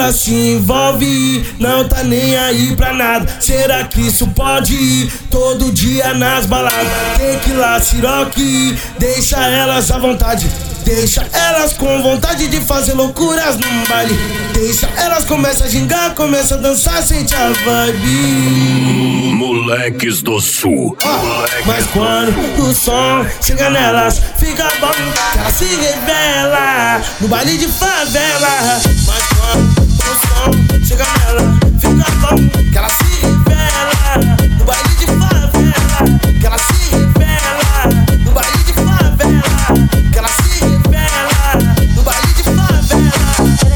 ela se envolve, não tá nem aí pra nada. Será que isso pode ir todo dia nas baladas? Tequila, siroque, deixa elas à vontade. Deixa elas com vontade de fazer loucuras num baile. Deixa elas começam a gingar, começa a dançar, sente a vibe. Moleques do Sul. Mas quando o som chega nelas, fica bom que ela se revela no baile de favela. Mas quando o som chega nela, fica bom que ela se revela no baile de favela. Que ela se revela no baile de favela. Que ela se revela no baile de favela.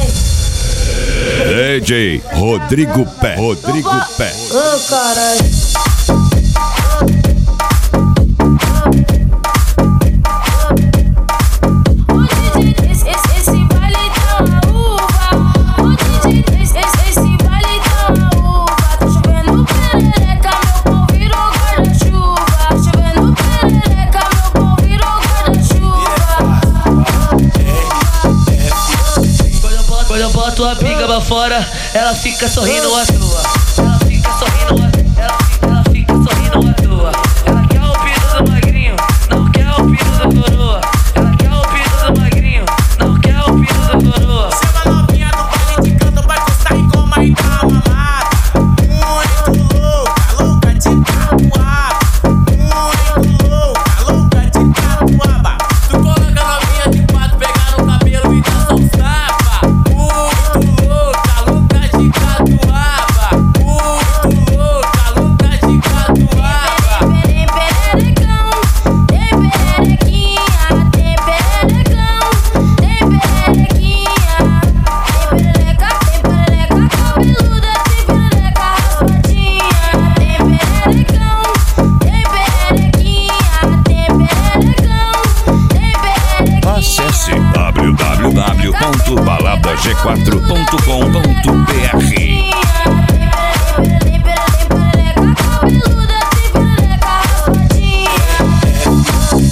DJ Rodrigo Pé. Rodrigo Pé. Ô, caralho. Quando eu boto a pinga pra fora, ela fica sorrindo à toa. Ela fica sorrindo à toa. Ela quer o pino do magrinho, não quer o pino da coroa. Ela quer o pino do magrinho, não quer o pino da coroa. Chama novinha do baile de canto, vai gostar e coma e dá uma mata. Muito louca, louca de catuaba. Muito louca, louca de catuaba. Tu coloca novinha de quatro, pegar no cabelo e dá só um tapa. Muito louca, louca de catuaba. Muito louca, louca de catuaba. Tem pererecão, tem pererequinha. Tem pererecão, tem pererequinha. Tem perereca cabeluda, tem perereca raspadinha. Tem pererecão, tem pererequinha. Tem pererecão, tem pererequinha. Acesse www.baladag4.com.br